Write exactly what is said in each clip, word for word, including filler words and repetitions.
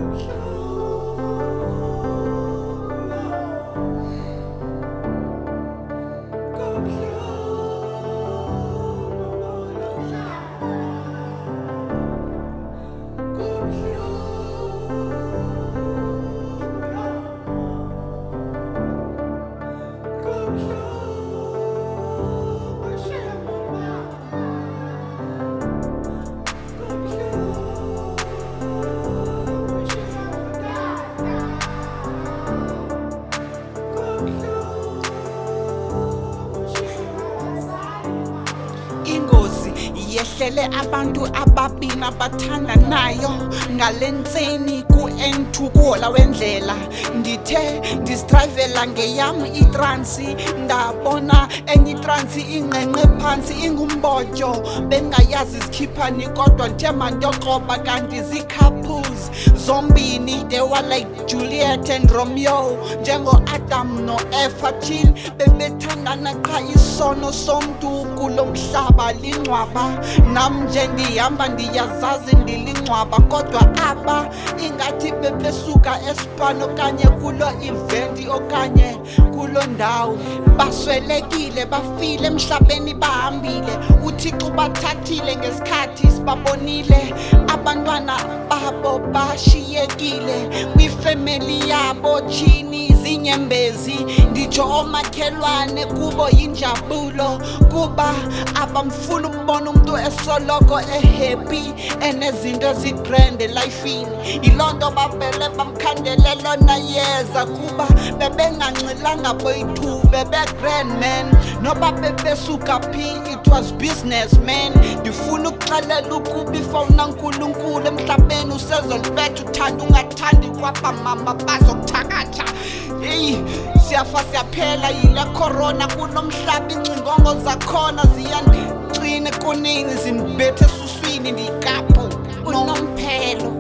yehlele abantu ababini abathandanayo ngalenseni ku-N two kuhola wendlela ndithe ndisidrivela ngeyam itransi ndabona enye itransi ingqengqe phansi ingumbotyo bengayazi sikhiphani kodwa ndithe mandiyokroba kanti zii-couples zombini they were like Juliet and Romeo njengo-Adam no-Eva chin bebethandana qha isono somntu kulo mhlaba lincwaba nam nje ndihamba ndiyazazi ndilincwaba kodwa aba ingathi bebesuka espan okanye kulo event okanye kulo ndawo baswelekile bafile emhlabeni bahambile uThixo ubathathile ngesikhathi sibabonile abantwana babo bashiyekile kwifamily yabo chini zinyembezi nditsho omakhelwane kubo yinjabulo kuba abamfuna ukubona umuntu esoloko ehappy enezinto ezigrand elifini yiloo nto bavele bamkhandele lona yeza kuba bebenganxilanga boyi-two bebe-grand man noba bebesuka phi it was business man ndifuna ukuxelela ukuba ifowuna nkulunkulu emhlabeni usezolibetha uthanda ungathandi kwabamama bazokuthakatha heyi siyafa siyaphela yile corona kulo mhlaba incingongo zakhona ziyandicine kunini zindibethe esuswini ndiyikapho unomphelo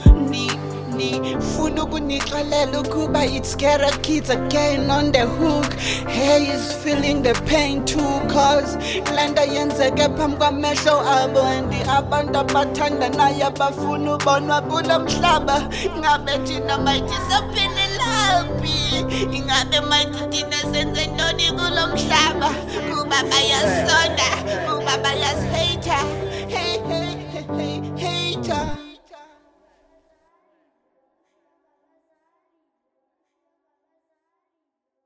ndifuna ukunixelela ukuba it's Ghetto Kids again on the hook. Hey is feeling the pain too cause le nto yenzeke phambi kwamehlo abo and abantu abathandanayo abafuna ubonwa kulo mhlaba ngabe thina mayithi sophelelaphi ingabe mayithi thina senze ntoni kulo mhlaba kuba bayaso